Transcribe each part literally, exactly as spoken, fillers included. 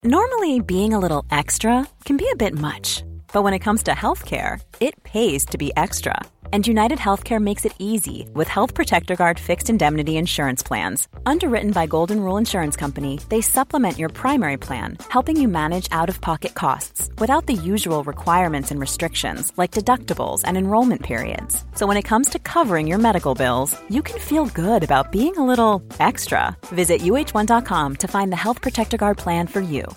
Normally, being a little extra can be a bit much. But when it comes to healthcare, it pays to be extra. And United Healthcare makes it easy with Health Protector Guard fixed indemnity insurance plans. Underwritten by Golden Rule Insurance Company, they supplement your primary plan, helping you manage out-of-pocket costs without the usual requirements and restrictions like deductibles and enrollment periods. So when it comes to covering your medical bills, you can feel good about being a little extra. Visit U H one dot com to find the Health Protector Guard plan for you.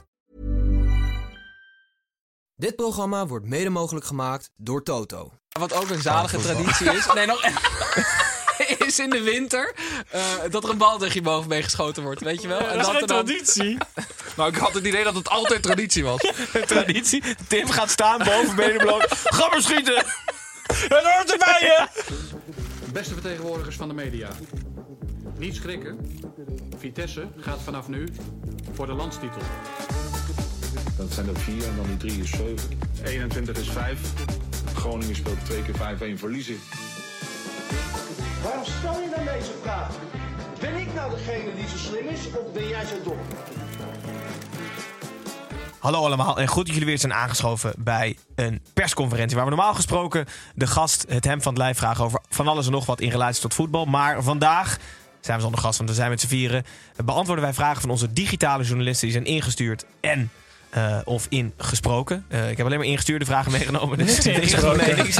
Dit programma wordt mede mogelijk gemaakt door Toto. Wat ook een zalige traditie is. Nee, nog is in de winter uh, dat er een bal tegen je boven mee geschoten wordt, weet je wel? Ja, dat is geen traditie. Nou, ik had het idee dat het altijd traditie was. Traditie? Tim gaat staan boven benen bloot. Ga maar schieten! Het hoort erbij, je! Beste vertegenwoordigers van de media. Niet schrikken. Vitesse gaat vanaf nu voor de landstitel. Dat zijn er vier en dan die drie is zeven. eenentwintig is vijf. Groningen speelt twee keer vijf-een verliezen. Waarom stel je dan deze vraag? Ben ik nou degene die zo slim is of ben jij zo dom? Hallo allemaal en goed dat jullie weer zijn aangeschoven bij een persconferentie waar we normaal gesproken de gast het hem van het lijf vragen over van alles en nog wat in relatie tot voetbal. Maar vandaag zijn we zonder gast, want we zijn met z'n vieren. Beantwoorden wij vragen van onze digitale journalisten die zijn ingestuurd en Uh, of ingesproken. Uh, ik heb alleen maar ingestuurde vragen meegenomen. Dus nee, niks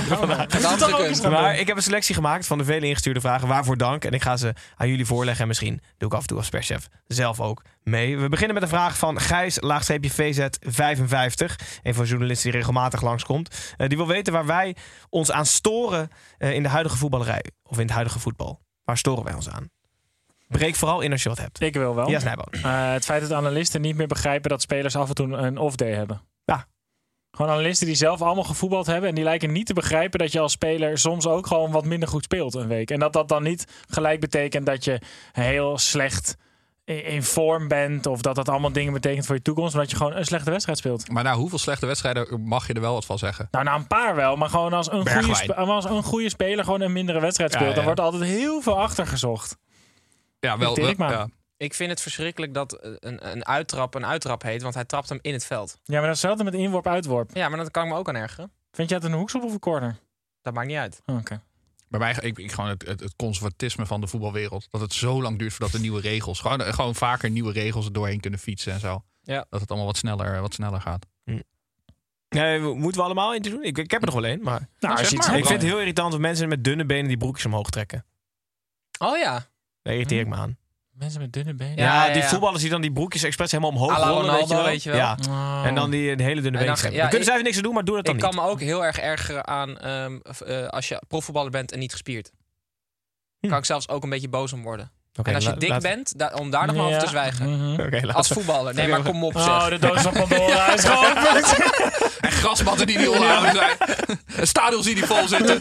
ingesproken. Maar ik heb een selectie gemaakt van de vele ingestuurde vragen. Waarvoor dank. En ik ga ze aan jullie voorleggen. En misschien doe ik af en toe als perschef zelf ook mee. We beginnen met een vraag van Gijs, laagstreepje V Z vijfenvijftig. Een van de journalisten die regelmatig langskomt. Uh, die wil weten waar wij ons aan storen uh, in de huidige voetballerij. Of in het huidige voetbal. Waar storen wij ons aan? Breek vooral in als je wat hebt. Ik wil wel. Ja, Snijboon. Uh, het feit dat analisten niet meer begrijpen dat spelers af en toe een off-day hebben. Ja. Gewoon analisten die zelf allemaal gevoetbald hebben. En die lijken niet te begrijpen dat je als speler soms ook gewoon wat minder goed speelt een week. En dat dat dan niet gelijk betekent dat je heel slecht in vorm bent. Of dat dat allemaal dingen betekent voor je toekomst. Maar dat je gewoon een slechte wedstrijd speelt. Maar nou, hoeveel slechte wedstrijden mag je er wel wat van zeggen? Nou, nou een paar wel. Maar gewoon als een, goede, spe- als een goede speler gewoon een mindere wedstrijd speelt. Ja, ja. Dan wordt altijd heel veel achtergezocht. Ja, wel. wel ja. Ik vind het verschrikkelijk dat een, een uittrap een uittrap heet, want hij trapt hem in het veld. Ja, maar dat is hetzelfde met inworp-uitworp. Ja, maar dat kan ik me ook aan ergeren. Vind jij het een hoekschop of een corner? Dat maakt niet uit. Oh, Oké. Okay. Bij mij, ik, ik gewoon het, het, het conservatisme van de voetbalwereld. Dat het zo lang duurt voordat de nieuwe regels, gewoon, gewoon vaker nieuwe regels er doorheen kunnen fietsen en zo. Ja. Dat het allemaal wat sneller, wat sneller gaat. Hm. Nee, moeten we allemaal in te doen? Ik, ik heb er nog wel één, maar, nou, nou, maar ik vind het heel irritant dat mensen met dunne benen die broekjes omhoog trekken. Oh ja. Daar irriteer ik me aan. Mensen met dunne benen? Ja, ja, ja, die voetballers die dan die broekjes expres helemaal omhoog Alla rollen, Ronaldo, weet je wel. Weet je wel. Ja. Oh. En dan die de hele dunne benen hebben. Ja, dan kunnen zij even niks aan doen, maar doe dat dan ik niet. Ik kan me ook heel erg ergeren aan um, uh, als je profvoetballer bent en niet gespierd. Hm. Kan ik zelfs ook een beetje boos om worden. Okay, en als je la- dik laat... bent, da- om daar nog maar ja. over te zwijgen. Mm-hmm. Okay, als voetballer. Nee, maar kom op zeg. Oh, de doos van Pandora is geopend. En grasmatten die niet onderhouden zijn. Een stadion die vol zitten.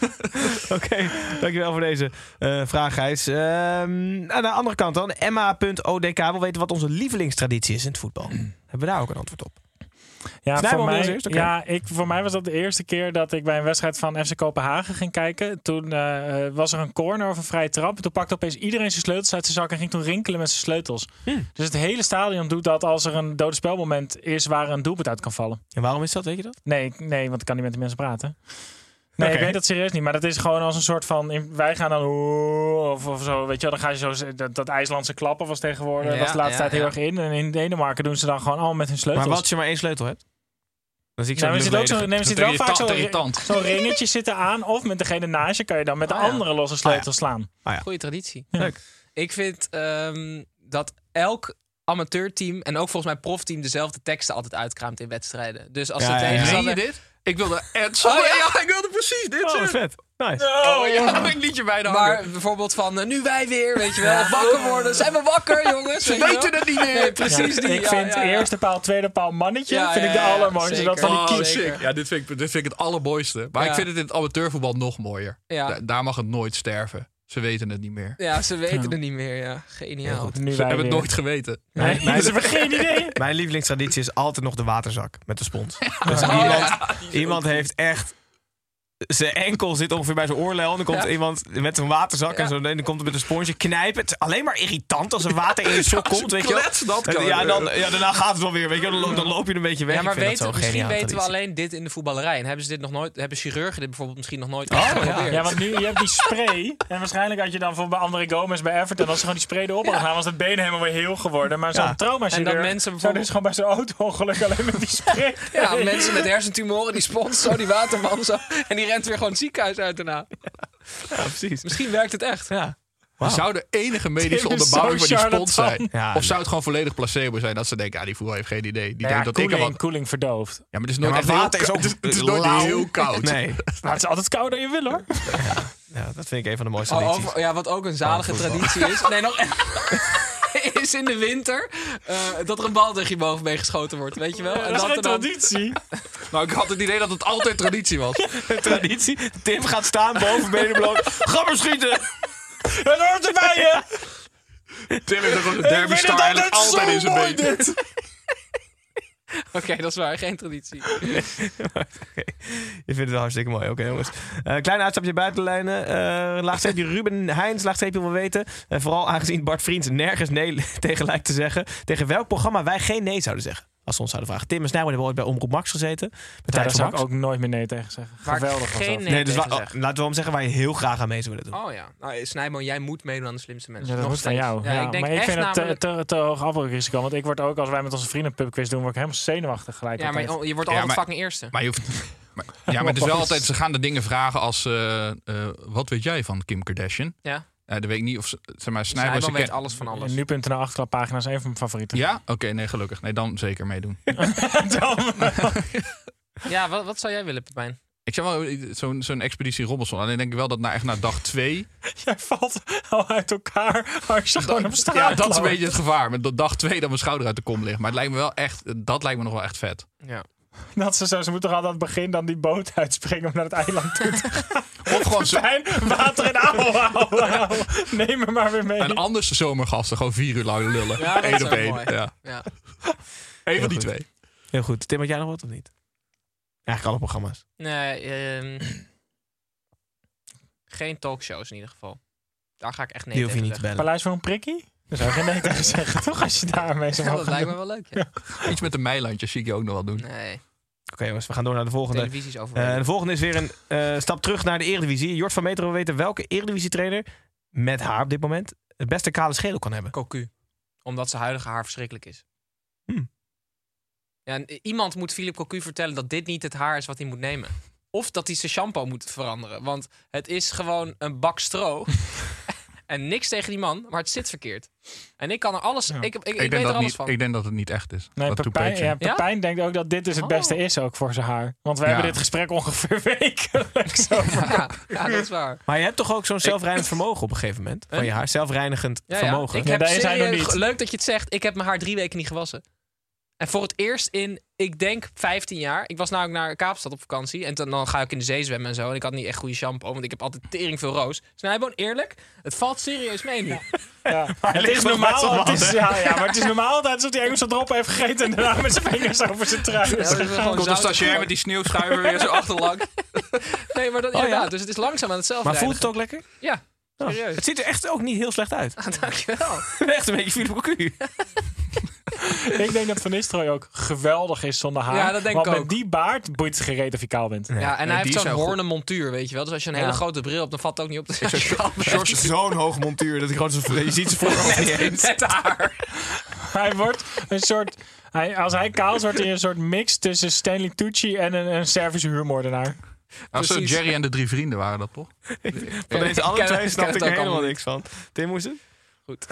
Oké, okay, dankjewel voor deze uh, vraag, Gijs. Uh, aan de andere kant dan, Emma punt O D K wil weten wat onze lievelingstraditie is in het voetbal. Mm. Hebben we daar ook een antwoord op? Ja, voor mij, eerst, okay. ja ik, voor mij was dat de eerste keer dat ik bij een wedstrijd van F C Kopenhagen ging kijken. Toen uh, was er een corner of een vrije trap. Toen pakte opeens iedereen zijn sleutels uit zijn zak en ging toen rinkelen met zijn sleutels. Hmm. Dus het hele stadion doet dat als er een dode spelmoment is waar een doelpunt uit kan vallen. En waarom is dat, weet je dat? Nee, nee want ik kan niet met de mensen praten. Nee, okay. Ik weet dat serieus niet. Maar dat is gewoon als een soort van... Wij gaan dan... Of, of zo, weet je wel. Dan ga je zo... Dat, dat IJslandse klappen was tegenwoordig. Ja, was de laatste ja, tijd heel ja. erg in. En in Denemarken doen ze dan gewoon allemaal met hun sleutels. Maar wat als je maar één sleutel hebt? Dan zie ik zo nou, zit ook zo, nee, zit wel vaak zo'n zo ringetje zitten aan. Of met degene naast je kan je dan met de ah, andere ja. losse sleutel ah, ja. slaan. Ah, ja. Goeie traditie. Ja. Leuk. Ik vind um, dat elk amateurteam en ook volgens mij profteam dezelfde teksten altijd uitkraamt in wedstrijden. Dus als ja, de tegenstander... Ja, ja. Ik wilde Ed oh, ja. ja, ik wilde precies dit. Oh, vet. Nice. Oh ja, ik liet je bijna Maar hangen. bijvoorbeeld van, uh, nu wij weer, weet je wel. Ja. Wakker worden. Zijn we wakker, jongens? Ze weten het niet meer. Nee, precies ja, die. Ik vind ja, ja. eerste paal, tweede paal mannetje. Ja, vind ja, ik de ja, allermooiste. Zeker. Dat van die oh, sick. Ja, dit vind, ik, dit vind ik het allermooiste. Maar ja. ik vind het in het amateurvoetbal nog mooier. Ja. Da- daar mag het nooit sterven. Ze weten het niet meer. Ja, ze weten ja. het niet meer. Ja, geniaal. Goed, nu ze hebben weer. het nooit geweten. Nee, nee, ze hebben geen idee. Mijn lievelingstraditie is altijd nog de waterzak met de spons. Dus oh, iemand, ja. iemand heeft echt zijn enkel zit ongeveer bij zijn oorlel. En dan komt ja. iemand met een waterzak ja. en zo. En dan komt er met een sponsje knijpen. Het is alleen maar irritant als er water in je sok komt. Weet je dat kan. Ja, dan, ja, daarna gaat het wel weer. Weet je, dan, dan loop je een beetje weg. Ja, maar weet, misschien weten traditie. we alleen dit in de voetballerij. En hebben ze dit nog nooit? Hebben chirurgen dit bijvoorbeeld misschien nog nooit oh, geprobeerd? Ja. ja, want nu je hebt die spray. En waarschijnlijk had je dan voor bij André Gomez bij Everton, als ze gewoon die spray erop hadden gaan, was het been helemaal weer heel geworden. Maar zo'n ja. traumachirurg mensen zou dus gewoon bij zo'n auto-ongeluk alleen met die spray. Ja, mensen met hersentumoren die spons zo die waterman zo en die rent weer gewoon het ziekenhuis uit daarna. Ja, precies. Misschien werkt het echt. Ja. Wow. Zou de enige medische onderbouwing van die spons zijn? Ja, of zou het gewoon volledig placebo zijn dat ze denken, ah, die voetbal heeft geen idee. Die ja, denkt dat koeling, ik wat... koeling verdoofd. Ja, maar het is nooit ja, echt water heel, is ook het is nooit heel koud. Nee. Maar het is altijd kouder dan je wil, hoor. Ja, ja, dat vind ik een van de mooiste oh, tradities. Over, ja, wat ook een zalige oh, traditie is. Nee, nog is in de winter uh, dat er een bal tegen je boven mee geschoten wordt, weet je wel? Ja, en dat, dat is geen traditie. Nou, ik had het idee dat het altijd traditie was. Traditie? Tim gaat staan, boven benen bloot. Ga maar schieten! Het hoort erbij, je! Tim heeft gewoon de derby star eigenlijk altijd in zijn been. Oké, okay, dat is waar. Geen traditie. Okay. Je vindt het wel hartstikke mooi. Oké, okay, jongens. Uh, klein uitstapje buitenlijnen. Uh, laagstreepje Ruben Heijns. Laagstreepje wil weten. Uh, vooral aangezien Bart Vriends nergens nee tegen lijkt te zeggen. Tegen welk programma wij geen nee zouden zeggen. Als ze ons zouden vragen. Tim en Snijboon hebben ooit bij Omroep Max gezeten. Ja, daar zou ik ook nooit meer nee tegen zeggen. Waar geweldig geen was dat. nee, nee dus tegen wa- oh, laten we hem zeggen waar je heel graag aan mee zou willen doen. Oh ja. Nou, Snijboon, jij moet meedoen aan de slimste mensen. Ja, dat Nog moet van jou. Ja, ja, ik denk maar ik vind namelijk... het te, te, te hoog afbreukrisico. Want ik word ook, als wij met onze vrienden pubquiz doen, word ik helemaal zenuwachtig gelijk. Ja, altijd. maar je wordt ja, altijd maar, fucking eerste. Maar je hoeft... Maar, ja, maar het is wel altijd... Ze gaan de dingen vragen als... Uh, uh, wat weet jij van Kim Kardashian? Ja. Uh, dat weet ik niet of... Zeg maar, Snijboon weet ken... alles van alles. Nu punt n l achterklapagina is een van mijn favorieten. Ja? Oké, okay, nee, gelukkig. Nee, dan zeker meedoen. dan ja, wat, wat zou jij willen, Pepijn? Ik zeg wel zo'n, zo'n expeditie Robinson. Alleen denk ik wel dat na, echt na dag twee... Jij valt al uit elkaar als je gewoon op straat Ja, dat loopt. is een beetje het gevaar. Met dag twee dat mijn schouder uit de kom ligt. Maar het lijkt me wel echt... Dat lijkt me nog wel echt vet. Ja. Dat ze zo, ze moeten toch altijd aan het begin dan die boot uitspringen om naar het eiland toe te gaan. Of gewoon zo... Pijn, water en auw, auw, auw. Neem me maar weer mee. En anders de zomergasten, gewoon vier uur lang lullen. Ja, Eén op één. Ja. Ja. Eén van die twee. Heel goed. Tim, had jij nog wat of niet? Eigenlijk alle programma's. Nee, um, geen talkshows in ieder geval. Daar ga ik echt nee Die hoef je tegen niet te bellen. Paleis voor een prikkie? Daar zou je geen nee tegen zeggen, toch? Als je daarmee zou ja, mogen dat lijkt doen. me wel leuk, ja. Ja. Iets met de Meilandjes zie ik je ook nog wel doen. Nee. Oké okay, jongens, we gaan door naar de volgende. Televisies over. Uh, de volgende is weer een uh, stap terug naar de Eredivisie. Jort van Meteren wil weten welke Eredivisie-trainer met haar op dit moment het beste kale schedel kan hebben. Cocu. Omdat zijn huidige haar verschrikkelijk is. Hmm. Ja, en iemand moet Philippe Cocu vertellen dat dit niet het haar is wat hij moet nemen. Of dat hij zijn shampoo moet veranderen. Want het is gewoon een bak stro. En niks tegen die man, maar het zit verkeerd. En ik kan er alles... Ja. Ik, ik, ik, ik weet er alles niet, van. Ik denk dat het niet echt is. Nee, dat Pepijn, ja, Pepijn ja? denkt ook dat dit dus het beste oh. is ook voor zijn haar. Want we ja. hebben dit gesprek ongeveer wekelijks over. Ja, ja, dat is waar. Maar je hebt toch ook zo'n zelfreinigend vermogen op een gegeven moment? Van je haar, zelfreinigend ja, ja. vermogen. Ik ja, heb daar is hij nog niet. Leuk dat je het zegt. Ik heb mijn haar drie weken niet gewassen. En voor het eerst in, ik denk, vijftien jaar... Ik was namelijk naar Kaapstad op vakantie. En dan, dan ga ik in de zee zwemmen en zo. En ik had niet echt goede shampoo, want ik heb altijd tering veel roos. Snijboon, eerlijk, het valt serieus mee nu. Ja, ja. Maar het is normaal. Het is, ja, ja, maar het is normaal dat hij die Engelse drop heeft gegeten... en daarna met zijn vingers over zijn trui is ja, gegaan. Komt de stagiair met die sneeuwschuiver weer zo achterlangs. Nee, maar dat, oh, inderdaad. ja? Dus het is langzaam aan het zelf Maar voelt het ook lekker? Ja, serieus. Oh, het ziet er echt ook niet heel slecht uit. Ah, dankjewel. Echt een beetje Philippe Cocu. Ik denk dat Van Nistelrooy ook geweldig is zonder haar. Ja, dat denk want ik met ook. die baard boeit het gereed of je kaal bent. Ja, ja en nee, hij heeft zo'n hornen goed. montuur, weet je wel. Dus als je een ja. hele grote bril hebt, dan valt het ook niet op. De Hij heeft zo'n hoog montuur dat hij gewoon zo, je ziet ze voor niet eens. Met haar. Hij wordt een soort... Hij, als hij kaal is, wordt hij een soort mix tussen Stanley Tucci en een, een Servische huurmoordenaar. Nou, zo Jerry en de drie vrienden waren dat toch? Van deze alle ken- twee ken snapte het ik er ook helemaal allemaal niks van. Tim, moest het? Goed.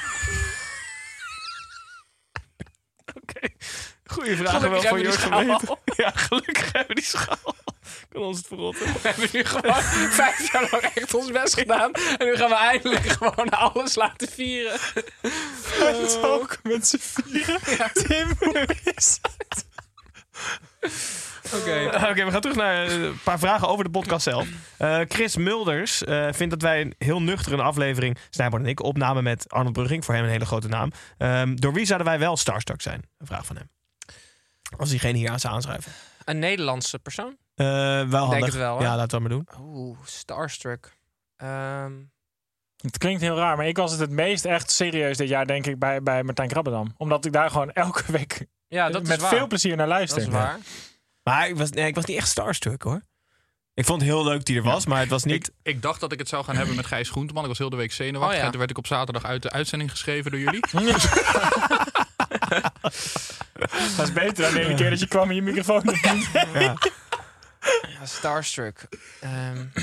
Oké. Goeie vragen wel van Jort van Meteren. Ja, gelukkig hebben we die schaal. Kan ons het verrotten. We hebben nu gewoon vijf jaar lang echt ons best gedaan. En nu gaan we eindelijk gewoon alles laten vieren. Het uh, ook met z'n vieren. Ja. Tim, hoe is het? Oké, okay. uh, okay, we gaan terug naar een paar vragen over de podcast zelf. Uh, Chris Mulders uh, vindt dat wij een heel nuchtere aflevering, Snijboon en ik, opnamen met Arnold Brugging. Voor hem een hele grote naam. Um, door wie zouden wij wel starstruck zijn? Een vraag van hem. Als diegene hier aan zou aanschrijven. Een Nederlandse persoon? Uh, wel handig. Denk het wel, hè? Ja, laten we maar doen. Oeh, starstruck. Um... Het klinkt heel raar, maar ik was het het meest echt serieus dit jaar, denk ik, bij, bij Martijn Krabbedam. Omdat ik daar gewoon elke week ja, dat met is waar. veel plezier naar luister. Dat is waar. Ja. Maar ik was, nee, ik was niet echt starstruck, hoor. Ik vond het heel leuk die er was, ja. maar het was niet... Ik, ik dacht dat ik het zou gaan hebben met Gijs Groenteman. Ik was heel de week zenuwachtig. Oh, ja. En toen werd ik op zaterdag uit de uitzending geschreven door jullie. Dat is beter dan de ene keer dat je kwam in je microfoon. Ja. Ja, starstruck. Um...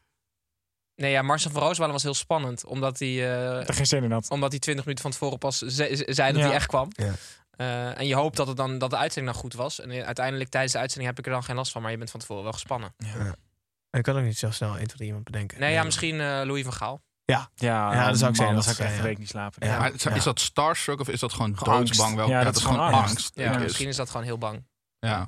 Nee, ja, Marcel van Roosmalen was heel spannend. Omdat hij... Uh, er geen zin in had. Omdat hij twintig minuten van tevoren pas ze- zei dat ja. hij echt kwam. Ja. Uh, en je hoopt dat, het dan, dat de uitzending nou goed was. En uiteindelijk tijdens de uitzending heb ik er dan geen last van. Maar je bent van tevoren wel gespannen. Ja. Ja. Ik kan ook niet zo snel één, twee, iemand bedenken. Nee, ja, misschien uh, Louis van Gaal. Ja, ja, ja dat zou ik zeggen. Dat zou ik echt een week niet slapen. Ja. Ja. Maar is, is dat starstruck of is dat gewoon doodsbang? Wel? Ja, ja, dat, dat is gewoon angst. angst. Ja, ja, misschien is dat gewoon heel bang. Ja.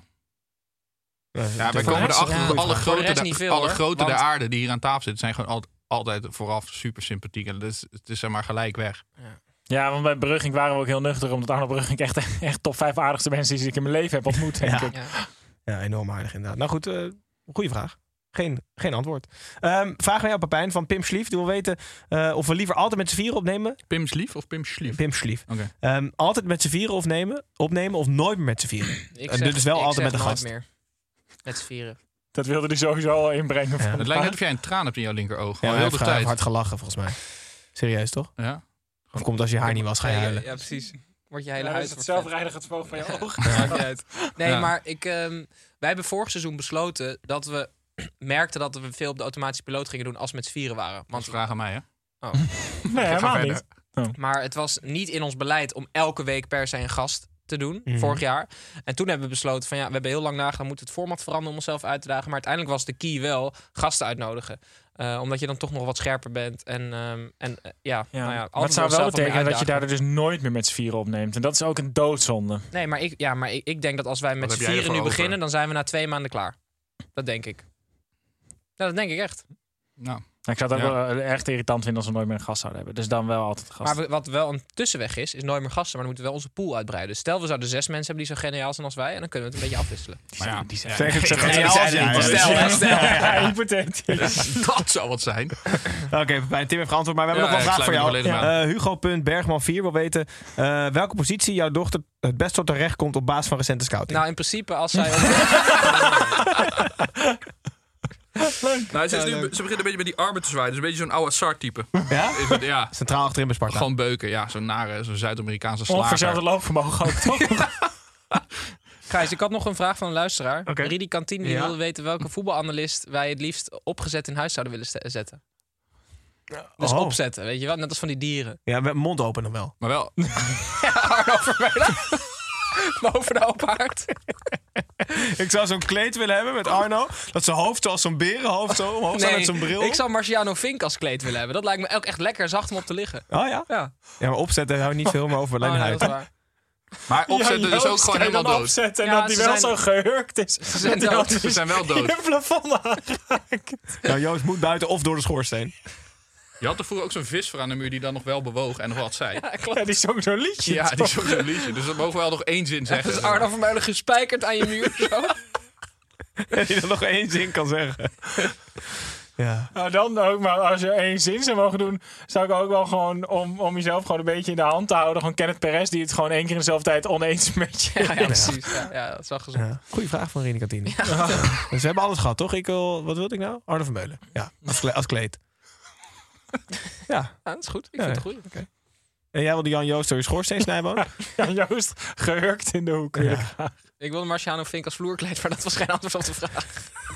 Ja, ja wij komen erachter ja, dat alle grote, de, veel, alle grote der aarde die hier aan tafel zitten, zijn gewoon altijd, altijd vooraf super sympathiek. En het is, het is zeg maar gelijk weg. Ja. Ja, want bij Brugging waren we ook heel nuchter. Omdat Arno Brugging echt, echt top vijf aardigste mensen die ik in mijn leven heb ontmoet. Denk ja. ik. Ja. ja, enorm aardig inderdaad. Nou goed, uh, goede vraag. Geen, geen antwoord. Um, vraag aan jou, Papijn, van Pim Schlief. Die wil weten uh, of we liever altijd met z'n vieren opnemen. Pim Schlief of Pim Schlief? Pim Schlief. Okay. Um, altijd met z'n vieren opnemen, opnemen of nooit meer met z'n vieren. Ik en zeg, dit is wel ik altijd met een nooit gast. Meer. Met z'n vieren. Dat wilde hij sowieso al inbrengen. Ja. Het lijkt net of jij een traan hebt in jouw linkeroog. Ja, heel heel de de tijd. hard gelachen, volgens mij. Serieus, toch? Ja. Of komt als je haar niet was, ga je huilen. Ja, ja precies. Wordt je hele ja, huid het zelfreinigend spoog van je ja. ogen. Ja, niet uit. Nee, ja. maar ik, um, wij hebben vorig seizoen besloten dat we merkten dat we veel op de automatische piloot gingen doen als we met z'n vieren waren. Want vragen aan mij, hè? Oh. Nee, helemaal niet. Oh. Maar het was niet in ons beleid om elke week per se een gast te doen, mm-hmm. vorig jaar. En toen hebben we besloten van ja, we hebben heel lang nagedacht, moeten we het format veranderen om onszelf uit te dagen. Maar uiteindelijk was de key wel gasten uitnodigen. Uh, omdat je dan toch nog wat scherper bent. En, um, en uh, ja, ja. Nou ja maar het zou wel betekenen dat je daar dus nooit meer met z'n vieren opneemt. En dat is ook een doodzonde. Nee, maar ik, ja, maar ik, ik denk dat als wij met z'n vieren nu over? beginnen, dan zijn we na twee maanden klaar. Dat denk ik. Ja, dat denk ik echt. Nou. Ik zou het ook ja. wel echt irritant vinden als we nooit meer een gast zouden hebben. Dus dan wel altijd een gast. Maar wat wel een tussenweg is, is nooit meer gasten. Maar dan moeten we wel onze pool uitbreiden. Stel, we zouden zes mensen hebben die zo geniaal zijn als wij. En dan kunnen we het een beetje afwisselen. Maar ja, die zijn echt zo geniaal. Stel, stel. Hypothetisch. Dat zou wat zijn. Oké, okay, bij Tim heeft geantwoord. Maar we hebben ja, nog wel een vraag voor jou. Ja. Uh, Hugo.Bergman vier wil weten uh, welke positie jouw dochter het best tot terecht komt op basis van recente scouting. Nou, in principe als zij... Nou, ze, is nu, ze begint een beetje met die armen te zwaaien. Dus een beetje zo'n oude Sar-type. Ja? Is het, ja? Centraal achterin bij Sparta. Gewoon beuken, ja. Zo'n nare, zo'n Zuid-Amerikaanse slager. Ongeveer hetzelfde loopvermogen ook, toch? Gijs, ik had nog een vraag van een luisteraar. Okay. Ridi Cantini ja. wilde weten welke voetbalanalist wij het liefst opgezet in huis zouden willen st- zetten. Dus oh. opzetten, weet je wel? Net als van die dieren. Ja, met mond open nog wel. Maar wel. Ja, Arno Vermeulen. Boven de open haard. Ik zou zo'n kleed willen hebben met Arno. Dat zijn hoofd zoals zo'n berenhoofd zo omhoog staat nee, met zo'n bril. Ik zou Marciano Vink als kleed willen hebben. Dat lijkt me ook echt lekker zacht om op te liggen. Oh ja? Ja, ja maar opzetten hou ik niet veel meer over. Alleen oh, huid. Ja, maar opzetten ja, is ook gewoon helemaal dood. Opzetten en ja, dat die wel zijn... zo gehurkt is. Ze zijn, dood. Ze zijn wel dood. Je plafond aanraakt. Nou, Joost moet buiten of door de schoorsteen. Je had er vroeger ook zo'n visser aan de muur die dan nog wel bewoog en nog wat zei. Ja, ja die zong zo'n liedje. Ja, die zong zo'n liedje. Dus dan mogen we wel nog één zin zeggen. Ja, dus Arno Vermeulen gespijkerd aan je muur. Zo. En die dan nog één zin kan zeggen. Ja. Nou, dan ook, maar als je één zin zou mogen doen, zou ik ook wel gewoon, om, om jezelf gewoon een beetje in de hand te houden, gewoon Kenneth Perez, die het gewoon één keer in dezelfde tijd oneens met je. Ja, ja precies. Ja, ja, dat is wel gezond. Ja. Goeie vraag van Reni Cantini. Ja. Ja. Dus we hebben alles gehad, toch? Ik wil, wat wilde ik nou? Arno Vermeulen. Ja, als, kle- als kleed. Ja. Ja, dat is goed. Ik ja, vind het goed. Okay. En jij wilde Jan Joost door je schoorsteen snijden? Jan Joost gehurkt in de hoek. Ja. Ik wilde Marciano Vink als vloerkleed, maar dat was geen antwoord op de vraag.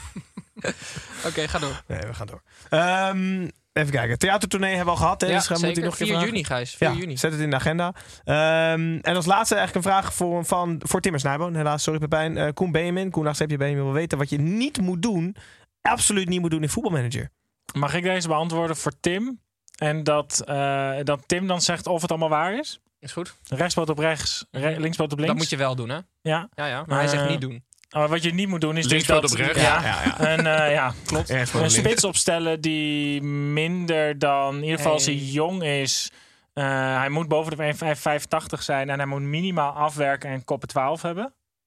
Oké, okay, ga door. Nee, we gaan door. Um, even kijken. Theatertournee hebben we al gehad. Hè? Ja, dus zeker. Moet nog vier juni, Gijs. vier ja, juni. Zet het in de agenda. Um, en als laatste eigenlijk een vraag voor, van, voor Tim Snijboon. Helaas, sorry Pepijn. Uh, Koen Benjamin. Koen Achtstreepje Benjamin wil weten wat je niet moet doen. Absoluut niet moet doen in Voetbalmanager. Mag ik deze beantwoorden voor Tim? En dat, uh, dat Tim dan zegt of het allemaal waar is? Is goed. Rechtspoot op rechts, re- linkspoot op links. Dat moet je wel doen, hè? Ja. Ja, ja. Maar uh, hij zegt niet doen. Maar wat je niet moet doen is dus dat... op rechts. Ja, ja, ja. En, uh, ja klopt. Een spits opstellen die minder dan... In ieder geval als hij jong is... Uh, hij moet boven de één komma vijfentachtig zijn en hij moet minimaal afwerken en koppen twaalf hebben.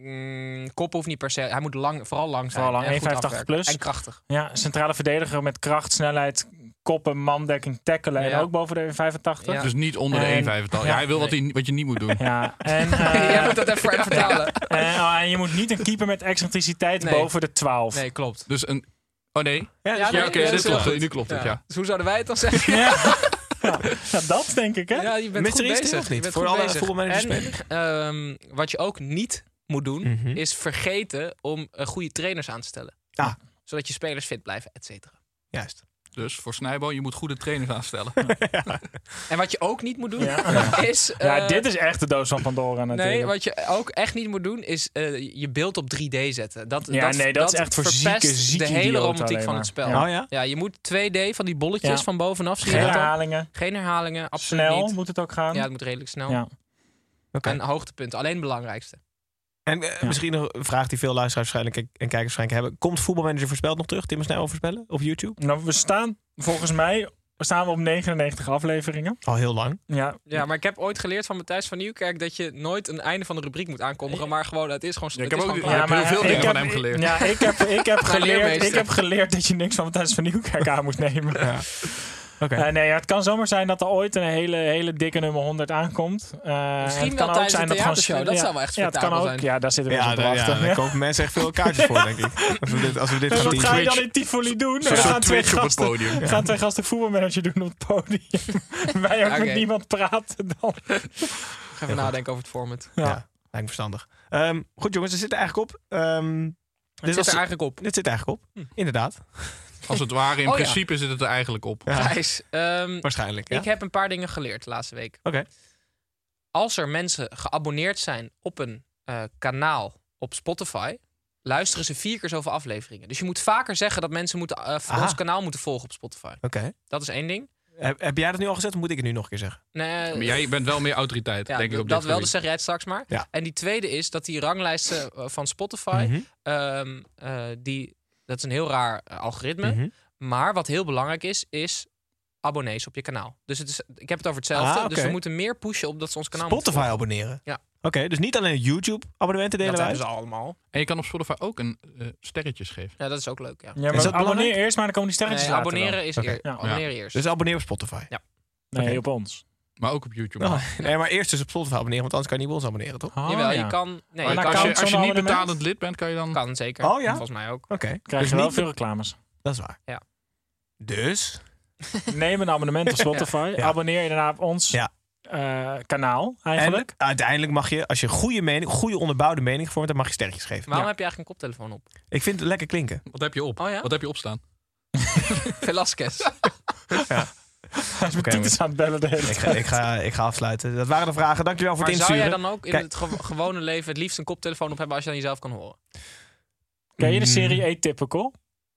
Mm, kop hoeft niet per se. Hij moet lang, vooral lang zijn. Vooral lang, en één vijfentachtig plus. En krachtig. Ja, centrale verdediger met kracht, snelheid, koppen, mandekking, tackelen. Ja. En ook boven de één vijfentachtig. Ja. Dus niet onder de één vijfentachtig. Ja, hij wil nee. wat, hij, wat je niet moet doen. Ja, en, uh, Jij moet dat even voor hem vertalen. En, oh, en je moet niet een keeper met excentriciteit nee. boven de twaalf. Nee, klopt. Dus een... Oh nee? Ja, ja, ja oké, okay, dit klopt. Nu klopt het, ja. ja. Dus hoe zouden wij het dan zeggen? Ja. Ja, ja, dat denk ik, hè? Ja, je bent goed bezig. Of niet? Je voor alle voetbalmanagers spelen. Um, wat je ook niet moet doen, mm-hmm. is vergeten om uh, goede trainers aan te stellen. Ah. Zodat je spelers fit blijven, et cetera. Juist. Dus voor Snijboon, je moet goede trainers aanstellen. Ja. En wat je ook niet moet doen, ja. is... Uh, ja, dit is echt de doos van Pandora natuurlijk. Nee, wat je ook echt niet moet doen, is uh, je beeld op drie D zetten. Dat, ja, dat, nee, dat, dat is echt voor zieke, zieke de hele romantiek van het spel. Ja. Oh, ja? Ja, je moet twee D van die bolletjes ja. van bovenaf zien. Geen herhalingen. Geen herhalingen, absoluut snel niet. moet het ook gaan. Ja, het moet redelijk snel. Ja. Okay. En hoogtepunten, alleen het belangrijkste. En uh, ja. misschien nog een vraag die veel luisteraars waarschijnlijk en kijkers waarschijnlijk hebben. Komt Voetbalmanager Voorspeld nog terug? Tim en Snijboon voorspellen op YouTube? Nou, we staan volgens mij staan we op negenennegentig afleveringen. Al heel lang. Ja. ja, maar ik heb ooit geleerd van Matthijs van Nieuwkerk dat je nooit een einde van de rubriek moet aankondigen, maar gewoon het is gewoon. Ja, ik heb ook ja, heel veel dingen van hem geleerd. Ja, ik heb, ik heb geleerd. Ik heb geleerd dat je niks van Matthijs van Nieuwkerk aan moest nemen. Ja. Okay. Uh, nee, ja, het kan zomaar zijn dat er ooit een hele, hele dikke nummer honderd aankomt. Uh, Misschien het kan wel ook zijn dat gewoon show. Dat ja, zou wel echt spektakel ja, het kan ook, zijn. Ja, daar zitten we ja, dus op te wachten. Ja, daar kopen mensen echt veel kaartjes voor, denk ik. Als we dit, als we dit dus gaan wat ga je dan in Tivoli doen? We gaan twee gasten, op het podium. We gaan twee gasten voetbalmanager doen op het podium. Wij ook okay. met niemand praten dan. Ga even nadenken over het format. Ja, ja lijkt me verstandig. Um, goed jongens, we zitten eigenlijk op. Um, dit dit zit was, er eigenlijk op. Dit zit er eigenlijk op, hm. inderdaad. Als het ware, in oh, principe ja. zit het er eigenlijk op. Ja. Gijs, um, waarschijnlijk. Ja. Ik heb een paar dingen geleerd de laatste week. Oké. Okay. Als er mensen geabonneerd zijn op een uh, kanaal op Spotify, luisteren ze vier keer zoveel afleveringen. Dus je moet vaker zeggen dat mensen moeten, uh, ons kanaal moeten volgen op Spotify. Oké. Okay. Dat is één ding. Heb, heb jij dat nu al gezet of moet ik het nu nog een keer zeggen? Nee, maar jij bent wel meer autoriteit, ja, denk ik op dat dit wel, dus zeg jij het straks maar. Ja. En die tweede is dat die ranglijsten van Spotify, mm-hmm. um, uh, die, dat is een heel raar uh, algoritme. Mm-hmm. Maar wat heel belangrijk is, is abonnees op je kanaal. Dus het is, ik heb het over hetzelfde. Ah, okay. Dus we moeten meer pushen op dat ze ons kanaal Spotify abonneren? Ja. Oké, okay, dus niet alleen YouTube abonnementen delen wij. Dat hebben ze allemaal. En je kan op Spotify ook een uh, sterretjes geven. Ja, dat is ook leuk. Ja, ja maar is dat abonneer belangrijk? eerst, maar dan komen die sterretjes nee, later abonneren wel. is okay. eer, ja, abonneren ja. eerst. Dus abonneer op Spotify? Ja. Nee, okay. op ons. Maar ook op YouTube. Oh, nee, maar eerst dus op Spotify abonneren, want anders kan je niet bij ons abonneren, toch? Oh, Jawel, ja. je kan... Nee, je kan als je, als je niet betalend lid bent, kan je dan... Kan zeker. Oh ja? Volgens mij ook. Oké. Okay. Krijg je dus wel niet... veel reclames. Dat is waar. Ja. Dus... Neem een abonnement op Spotify. Ja. Abonneer je daarna op ons ja. uh, kanaal eigenlijk. En uiteindelijk mag je, als je een goede mening, goede onderbouwde mening gevormd hebt, mag je sterretjes geven. Waarom ja. heb je eigenlijk een koptelefoon op? Ik vind het lekker klinken. Wat heb je op? Oh, ja? Wat heb je opstaan? Velasquez. Ja. Hij is met okay, Titus aan het bellen de hele ik ga, ik, ga, ik ga afsluiten. Dat waren de vragen. Dankjewel voor maar het insturen. Zou jij dan ook in Kijk. het ge- gewone leven het liefst een koptelefoon op hebben als je dan jezelf kan horen? Ken je de serie Atypical?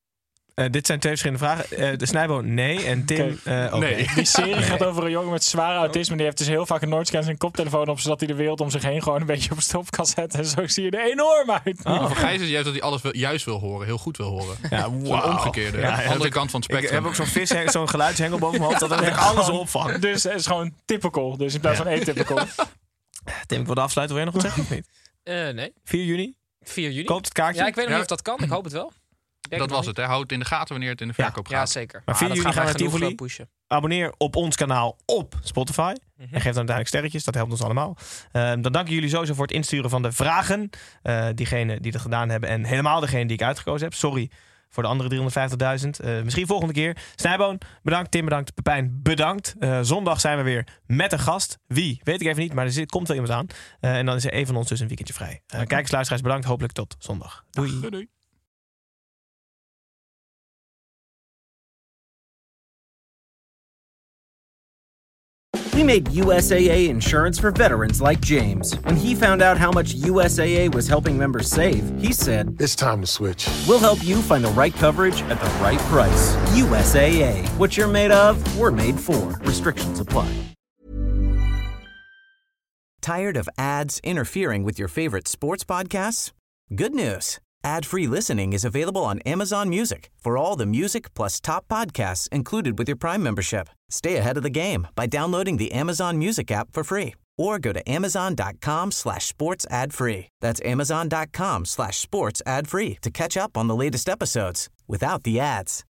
Uh, dit zijn twee verschillende vragen. Uh, de Snijboon, nee. En Tim, okay. uh, ook nee. nee. Die serie gaat over een jongen met zware autisme. Die heeft dus heel vaak een nooit zijn koptelefoon op, zodat hij de wereld om zich heen gewoon een beetje op stop kan zetten. En zo zie je er enorm uit. Oh. Maar voor Gijs is juist dat hij alles wil, juist wil horen. Heel goed wil horen. Ja, wow. Zo'n omgekeerde. Ja, andere ik, kant van het spectrum. Ik heb ook zo'n vis, zo'n geluidshengel boven mijn hoofd. Dat ik alles opvang. Dus het is gewoon typical. Dus in plaats ja. van atypical. Tim, ik wilde afsluiten. Wil jij nog wat zeggen of niet? Uh, nee. vier juni? vier juni? Koopt het kaartje? Ja, ik weet nog ja. niet of dat kan. Ik hoop het wel. Dat was het, hè? Houd het in de gaten wanneer het in de verkoop ja, gaat. Ja, zeker. Maar vier juni gaan we naar Tivoli. Pushen. Abonneer op ons kanaal op Spotify. Mm-hmm. En geef dan uiteindelijk sterretjes. Dat helpt ons allemaal. Uh, dan danken jullie sowieso voor het insturen van de vragen. Uh, diegenen die dat gedaan hebben. En helemaal degene die ik uitgekozen heb. Sorry voor de andere driehonderdvijftigduizend. Uh, misschien volgende keer. Snijboon, bedankt. Tim, bedankt. Pepijn, bedankt. Uh, zondag zijn we weer met een gast. Wie? Weet ik even niet. Maar er zit, komt wel iemand aan. Uh, en dan is er een van ons dus een weekendje vrij. Uh, kijkers, luisteraars, bedankt. Hopelijk tot zondag. Doei. Ach, doei, doei. We made U S A A insurance for veterans like James. When he found out how much U S A A was helping members save, he said, "It's time to switch. We'll help you find the right coverage at the right price. U S A A. What you're made of, we're made for. Restrictions apply." Tired of ads interfering with your favorite sports podcasts? Good news. Ad-free listening is available on Amazon Music for all the music plus top podcasts included with your Prime membership. Stay ahead of the game by downloading the Amazon Music app for free or go to amazon.com slash sports ad free. That's amazon.com slash sports ad free to catch up on the latest episodes without the ads.